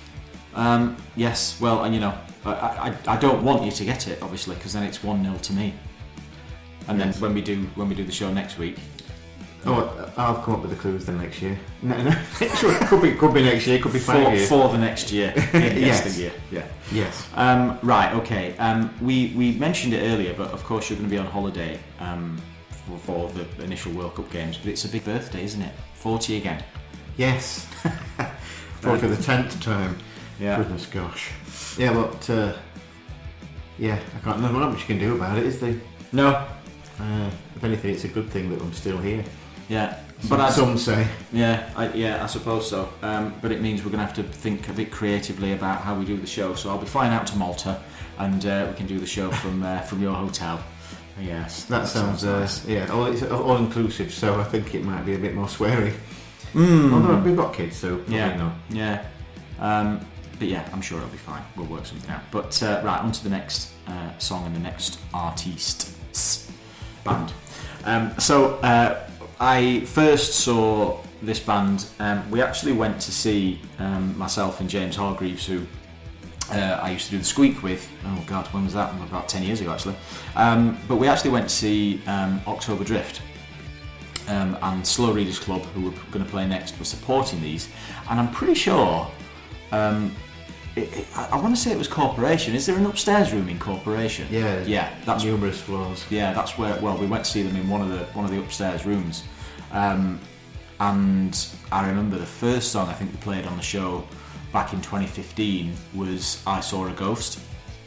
Speaker 3: Yes, well, and you know, I don't want you to get it, obviously, because then it's 1-0 to me. And then when we do the show next week.
Speaker 4: Oh, I'll come up with the clues then next year. No, could be next year. Could be 5 years
Speaker 3: for the next year.
Speaker 4: Yes,
Speaker 3: the year. Yeah.
Speaker 4: Yes.
Speaker 3: Right. Okay. We mentioned it earlier, but of course you're going to be on holiday for the initial World Cup games. But it's a big birthday, isn't it? 40 again.
Speaker 4: Yes. For the 10th time.
Speaker 3: Yeah.
Speaker 4: Goodness gosh. Yeah, but I can't. There's not much you can do about it, is there?
Speaker 3: No.
Speaker 4: If anything, it's a good thing that I'm still here.
Speaker 3: Yeah,
Speaker 4: but some say.
Speaker 3: Yeah, I suppose so. But it means we're going to have to think a bit creatively about how we do the show. So I'll be flying out to Malta, and we can do the show from your hotel. Yes,
Speaker 4: that sounds nice. Yeah, it's all inclusive. So I think it might be a bit more sweary. Although we've got kids, so probably not.
Speaker 3: Yeah. But yeah, I'm sure it'll be fine. We'll work something out. But right, on to the next song and the next artist's band. So I first saw this band. We actually went to see myself and James Hargreaves, who I used to do the Squeak with. Oh God, when was that? About 10 years ago, actually. But we actually went to see October Drift. And Slow Readers Club, who were going to play next, were supporting these. And I'm pretty sure, I want to say it was Corporation. Is there an upstairs room in Corporation?
Speaker 4: Yeah.
Speaker 3: That's
Speaker 4: numerous floors.
Speaker 3: Yeah, that's where. Well, we went to see them in one of the upstairs rooms. And I remember the first song I think they played on the show back in 2015 was "I Saw a Ghost."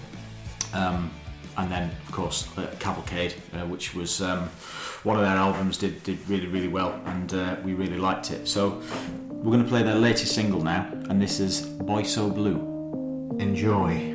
Speaker 3: And then, of course, Cavalcade, which was one of their albums, did really, really well, and we really liked it. So we're going to play their latest single now, and this is "Boy So Blue."
Speaker 4: Enjoy.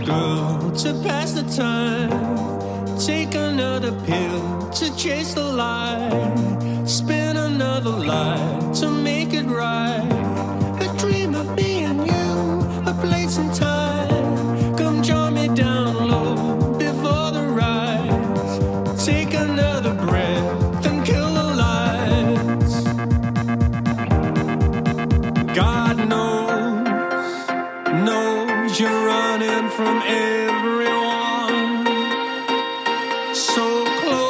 Speaker 5: girl to pass the time. Take another pill to chase the light. Spin another lie to make it right. A dream of me and you, a place and time. Come join me down low before the rise. Take another breath and kill the lights. God knows you're running from everyone. So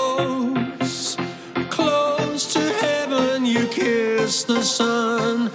Speaker 5: close to heaven, you kiss the sun.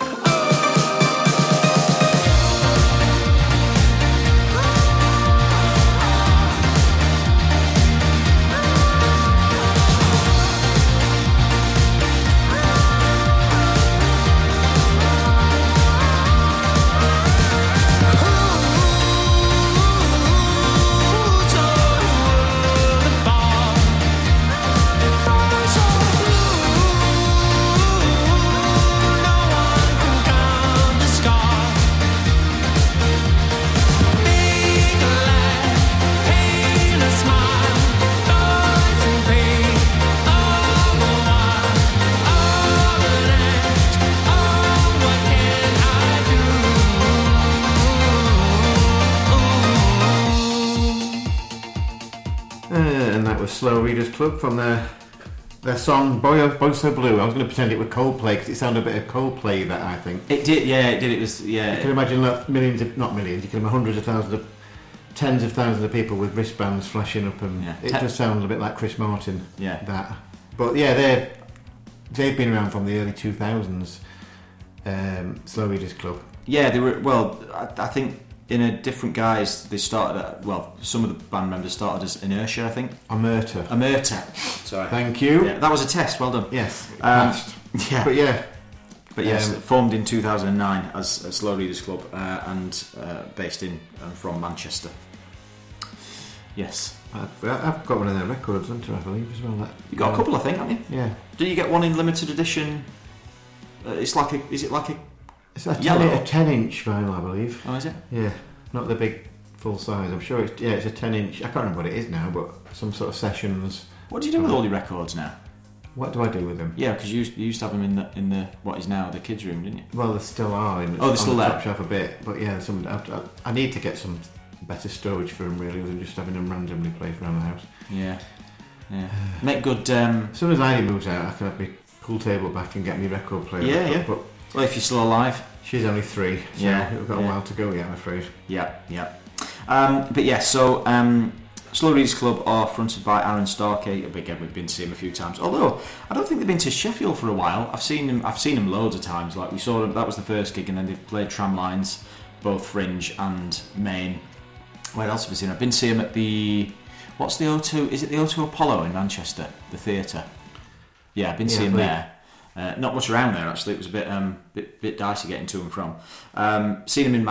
Speaker 4: Slow Readers Club from their song Boy So Blue. I was going to pretend it was Coldplay because it sounded a bit of Coldplay, that I think.
Speaker 3: It did, yeah, it did. It was, yeah.
Speaker 4: You can imagine not millions, you can imagine hundreds of thousands tens of thousands of people with wristbands flashing up, and it does sound a bit like Chris Martin.
Speaker 3: Yeah.
Speaker 4: That. But yeah, they've been around from the early 2000s. Slow Readers Club. Yeah,
Speaker 3: they were. Well, I think. In a different guise, they started. Some of the band members started as Inertia, I think. Omerta. Sorry.
Speaker 4: Thank you.
Speaker 3: Yeah, that was a test. Well done.
Speaker 4: Yes. Passed.
Speaker 3: Yeah. But yes, formed in 2009 as a Slow Readers Club and based in and from Manchester. Yes.
Speaker 4: I've got one of their records, haven't I believe, as well.
Speaker 3: You got a couple, I think, haven't you?
Speaker 4: Yeah.
Speaker 3: Do you get one in limited edition? Is it like a?
Speaker 4: It's a 10-inch vinyl, I believe.
Speaker 3: Oh, is it?
Speaker 4: Yeah, not the big full size. I'm sure it's a 10-inch. I can't remember what it is now, but some sort of sessions.
Speaker 3: What do you do with all your records now?
Speaker 4: What do I do with them?
Speaker 3: Yeah, because you used to have them in the what is now the kids' room, didn't you?
Speaker 4: Well, they still are.
Speaker 3: They're still there.
Speaker 4: Top shelf a bit, but yeah, I need to get some better storage for them really, than just having them randomly placed around the house.
Speaker 3: Yeah. Make good.
Speaker 4: As soon as Heidi moves out, I can have my pool table back and get my record player.
Speaker 3: Yeah. But, well, if you're still alive.
Speaker 4: She's only 3, so we've got a while to go yet, I'm afraid.
Speaker 3: Yeah. But yeah, so Slow Readers Club are fronted by Aaron Starkey. Again, we've been to see him a few times. Although I don't think they've been to Sheffield for a while. I've seen him loads of times. Like we saw them, that was the first gig, and then they've played Tramlines, both Fringe and Main. Where else have we seen him? I've been to see him at what's the O2? Is it the O2 Apollo in Manchester, the theatre? Yeah, I've been to see him there. Not much around there actually. It was a bit dicey getting to and from. Seen him in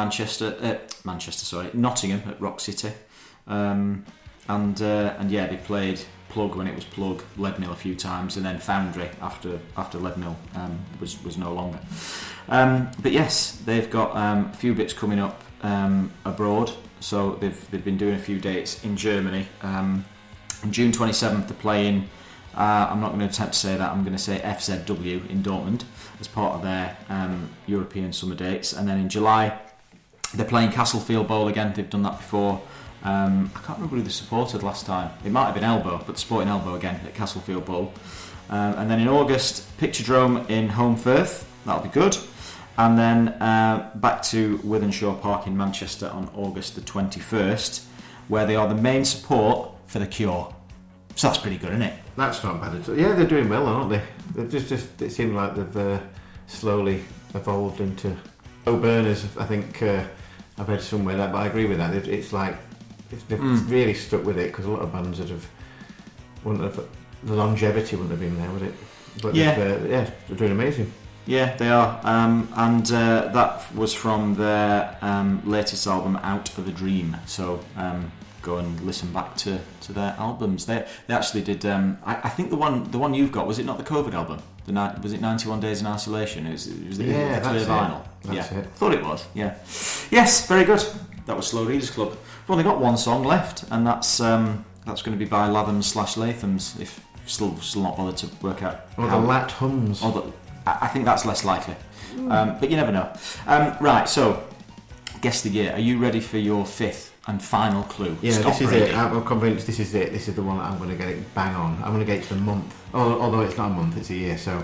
Speaker 3: Nottingham at Rock City, and yeah, they played Plug when it was Plug, Leadmill a few times, and then Foundry after Leadmill was no longer. But yes, they've got a few bits coming up abroad. So they've been doing a few dates in Germany. On June 27th, they're playing. I'm not going to attempt to say that. I'm going to say FZW in Dortmund as part of their European summer dates. And then in July, they're playing Castlefield Bowl again. They've done that before. I can't remember who they supported last time. It might have been Elbow, but supporting Elbow again at Castlefield Bowl. And then in August, Picturedrome in Home Firth. That'll be good. And then back to Withenshaw Park in Manchester on August the 21st, where they are the main support for The Cure. So that's pretty good, isn't it?
Speaker 4: That's not bad at all. Yeah, they're doing well, aren't they? They've just it seems like they've slowly evolved into burners. I think I've read somewhere that, but I agree with that. It's like they've really stuck with it, because a lot of bands wouldn't have the longevity wouldn't have been there, would it? But they're doing amazing.
Speaker 3: Yeah, they are, and that was from their latest album, Out of a Dream. So go and listen back to their albums. They actually did. I think the one you've got, was it not the COVID album? Was it 91 Days in Isolation? It was the clear vinyl.
Speaker 4: That's it.
Speaker 3: Thought it was. Yeah. Yes, very good. That was Slow Readers Club. We've only got one song left, and that's going to be by Lathams/Lathams. If still not bothered to work out.
Speaker 4: Or the Lat Hums.
Speaker 3: I think that's less likely, but you never know. Right, so guess the year. Are you ready for your fifth and final clue?
Speaker 4: Yeah,
Speaker 3: Stop
Speaker 4: this is
Speaker 3: reading.
Speaker 4: it. I'm convinced this is it. This is the one that I'm going to get it bang on. I'm going to get it to the month. Although it's not a month, it's a year. So.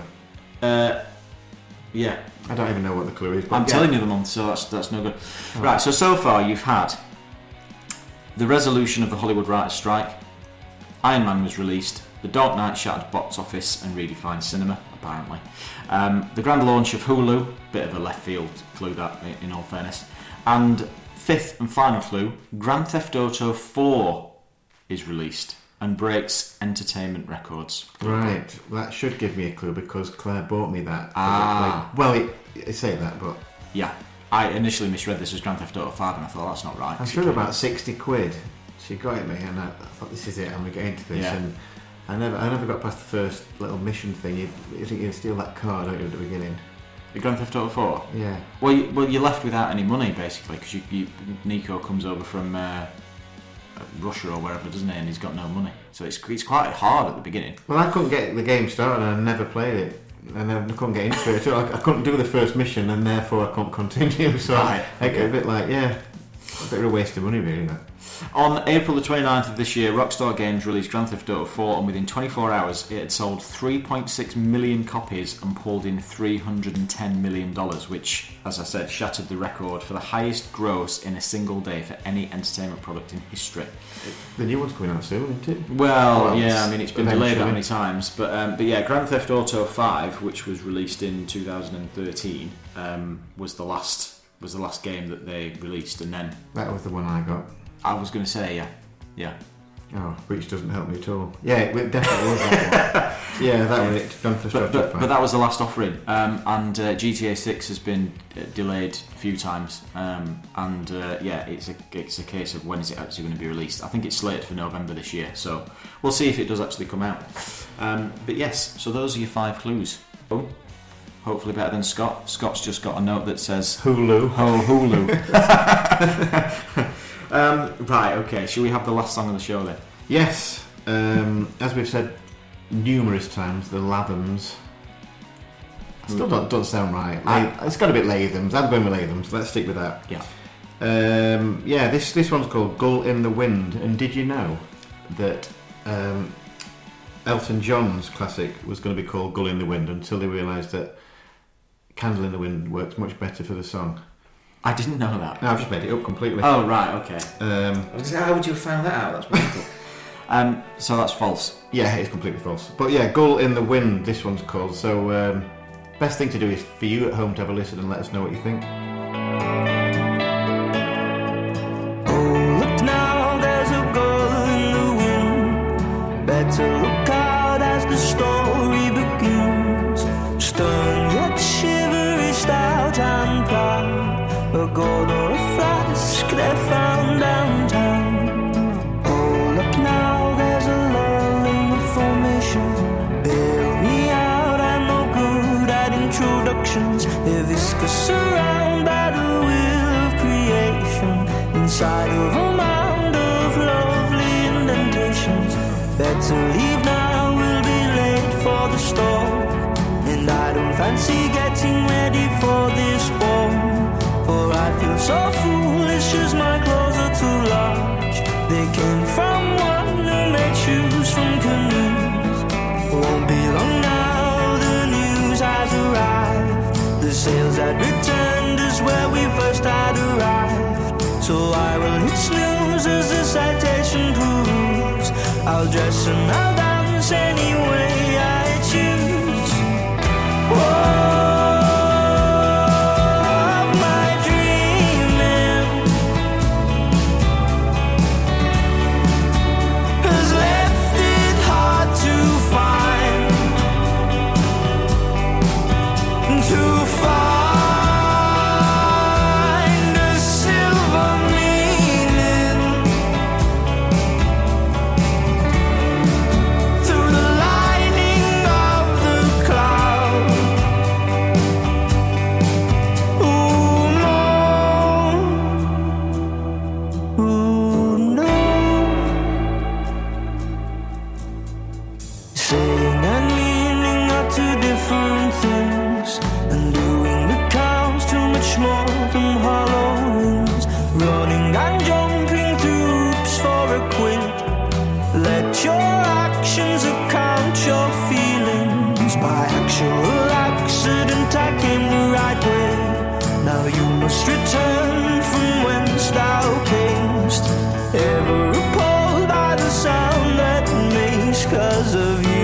Speaker 3: Yeah.
Speaker 4: I don't even know what the clue is. But
Speaker 3: I'm telling you the month, so that's no good. Right, so far you've had the resolution of the Hollywood writers' strike, Iron Man was released, The Dark Knight shattered box office and redefined cinema, apparently. The grand launch of Hulu, bit of a left field clue that, in all fairness. And fifth and final clue, Grand Theft Auto 4 is released and breaks entertainment records.
Speaker 4: Right, that should give me a clue because Claire bought me that. Well, I say that, but...
Speaker 3: Yeah, I initially misread this as Grand Theft Auto 5 and I thought that's not right.
Speaker 4: I threw about 60 quid. She got it me and I thought this is it, I'm going to get into this.
Speaker 3: Yeah.
Speaker 4: And I never got past the first little mission thing. You think you steal that car, don't you, at the beginning?
Speaker 3: The Grand Theft Auto 4?
Speaker 4: Yeah.
Speaker 3: Well, you're left without any money, basically, because Nico comes over from Russia or wherever, doesn't he? And he's got no money. So it's quite hard at the beginning.
Speaker 4: Well, I couldn't get the game started and I never played it. And I couldn't get into it. So I couldn't do the first mission and therefore I couldn't continue. So
Speaker 3: Right.
Speaker 4: I get a bit like, a bit of a waste of money, really. That.
Speaker 3: On April the 29th of this year, Rockstar Games released Grand Theft Auto 4, and within 24 hours it had sold 3.6 million copies and pulled in $310 million, which, as I said, shattered the record for the highest gross in a single day for any entertainment product in history.
Speaker 4: The new one's coming out soon, isn't it?
Speaker 3: Well, yeah, I mean, it's been delayed that
Speaker 4: eventually.
Speaker 3: many times, but yeah, Grand Theft Auto 5, which was released in 2013, was the last game that they released, and then
Speaker 4: That was the one I got.
Speaker 3: I was going to say, yeah.
Speaker 4: Oh, which doesn't help me at all. Yeah, it definitely was that one. Yeah, that one. It's Grand Theft Auto 5.
Speaker 3: But that was the last offering, and GTA 6 has been delayed a few times, it's a case of when is it actually going to be released. I think it's slated for November this year, so we'll see if it does actually come out. But yes, so those are your 5 clues. Oh, hopefully better than Scott. Scott's just got a note that says
Speaker 4: Hulu.
Speaker 3: Oh, Hulu. Right, okay, shall we have the last song of the show then?
Speaker 4: Yes, as we've said numerous times, the Lathams. Still doesn't sound right. It's got a bit Lathams. I'm going with Lathams. Let's stick with that.
Speaker 3: Yeah.
Speaker 4: This one's called Gull in the Wind. And did you know that Elton John's classic was going to be called Gull in the Wind until they realised that Candle in the Wind works much better for the song?
Speaker 3: I didn't know that.
Speaker 4: No, I've just made it up completely.
Speaker 3: Oh, right, okay. How would you have found that out? That's wonderful. So that's false.
Speaker 4: Yeah, it's completely false. But yeah, Gull in the Wind, this one's called. So, best thing to do is for you at home to have a listen and let us know what you think.
Speaker 5: Oh, look now, there's a gull in the wind. Better look out as the story begins. Stern yet shivery, stout and proud. A gold or a flask they found downtown. Oh, look now, there's a lull in the formation. Bail me out, I'm no good at introductions. They're viscous around by the will of creation. Inside of a mound of lovely indentations. Better leave now, we'll be late for the storm. And I don't fancy getting ready for this ball. For I feel so foolish as my clothes are too large. They came from one who made shoes from canoes. Won't be long now, the news has arrived. The sails had returned us where we first had arrived. So I will hit snooze as the citation proves. I'll dress and I'll dance any way I choose. Whoa. Through the light and jumping through hoops for a quid. Let your actions account your feelings. By actual accident I came the right way. Now you must return from whence thou camest, ever appalled by the sound that it makes, 'cause of you.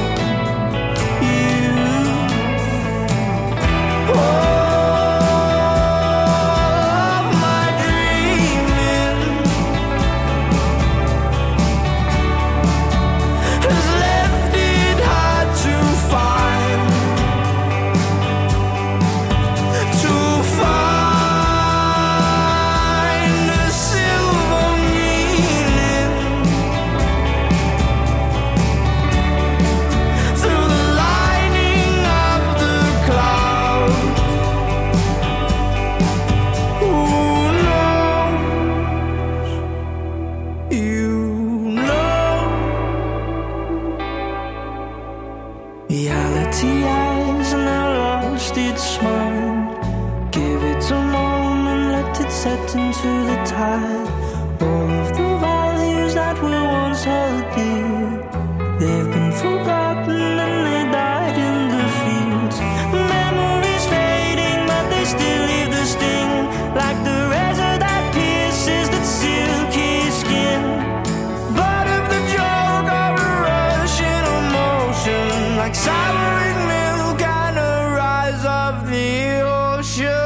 Speaker 5: Reality eyes and I lost its mind. Give it a moment, let it set into the tide. All of the values that were once held dear, they've been forgotten and they died in the fields. Memories fading, but they still leave the sting, like the razor that pierces that silky skin. But of the joke of a rush in emotion, like souring milk and a rise of the ocean.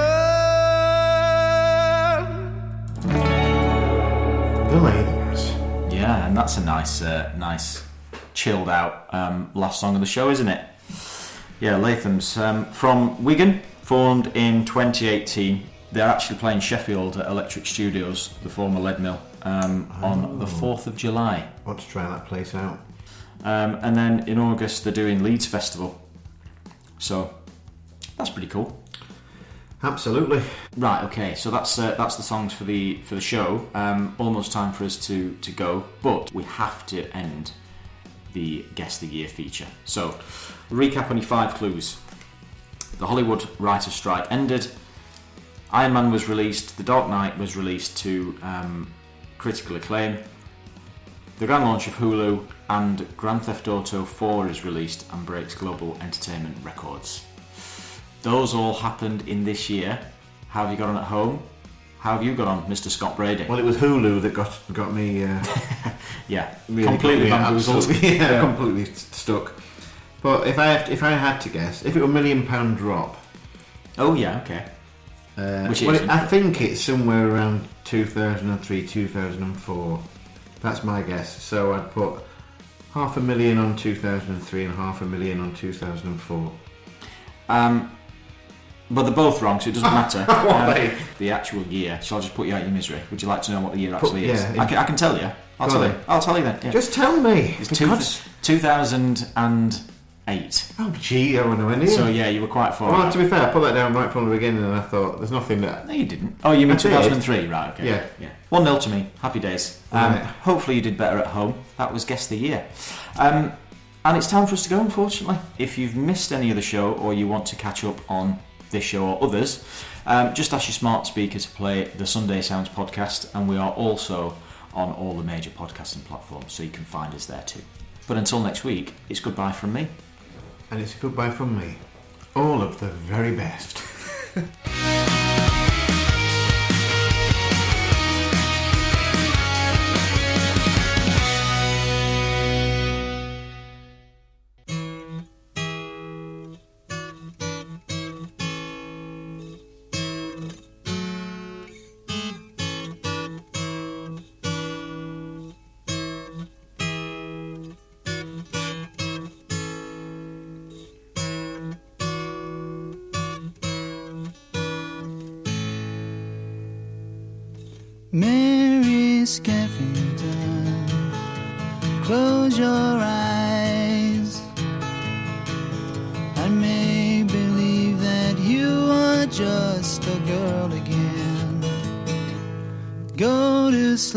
Speaker 4: The Lathams.
Speaker 3: Yeah, and that's a nice chilled out last song of the show, isn't it? Yeah, Lathams from Wigan, formed in 2018. They're actually playing Sheffield at Electric Studios, the former lead mill, on the 4th of July.
Speaker 4: Want to try that place out.
Speaker 3: And then in August they're doing Leeds Festival. So that's pretty cool.
Speaker 4: Absolutely.
Speaker 3: Right, okay, so that's the songs for the show. Almost time for us to go, but we have to end the Guess the Year feature. So, recap on your 5 clues. The Hollywood writer's strike ended. Iron Man was released. The Dark Knight was released to critical acclaim. The grand launch of Hulu, and Grand Theft Auto 4 is released and breaks global entertainment records. Those all happened in this year. How have you got on at home? How have you got on, Mr. Scott Brady?
Speaker 4: Well, it was Hulu that got me.
Speaker 3: Yeah,
Speaker 4: really
Speaker 3: completely bamboozled.
Speaker 4: Yeah, completely stuck. But if I had to guess, if it were £1 million drop.
Speaker 3: Oh yeah, okay. Which
Speaker 4: well,
Speaker 3: is?
Speaker 4: I think it's somewhere around 2003, 2004. That's my guess. So I'd put $500,000 on 2003 and $500,000 on 2004.
Speaker 3: But they're both wrong, so it doesn't matter.
Speaker 4: Why?
Speaker 3: The actual year. Shall I just put you out of your misery? Would you like to know what the year actually is?
Speaker 4: Yeah,
Speaker 3: I can tell you. I'll tell you then. Yeah.
Speaker 4: Just tell me.
Speaker 3: It's 2008.
Speaker 4: Oh gee, I wouldn't know any.
Speaker 3: So yeah, you were quite far.
Speaker 4: Well, to be fair, I put that down right from the beginning, and I thought there's nothing that.
Speaker 3: No, you didn't. Oh, you mean
Speaker 4: I did.
Speaker 3: 2003? Right. Okay.
Speaker 4: Yeah.
Speaker 3: 1-0 to me. Happy days.
Speaker 4: Right.
Speaker 3: Hopefully you did better at home. That was Guess the Year. And it's time for us to go, unfortunately. If you've missed any of the show or you want to catch up on this show or others, just ask your smart speaker to play the Sunday Sounds podcast, and we are also on all the major podcasting platforms, so you can find us there too. But until next week, it's goodbye from me.
Speaker 4: And it's a goodbye from me. All of the very best.
Speaker 5: Mary Skeffington, close your eyes. I may believe that you are just a girl again. Go to sleep.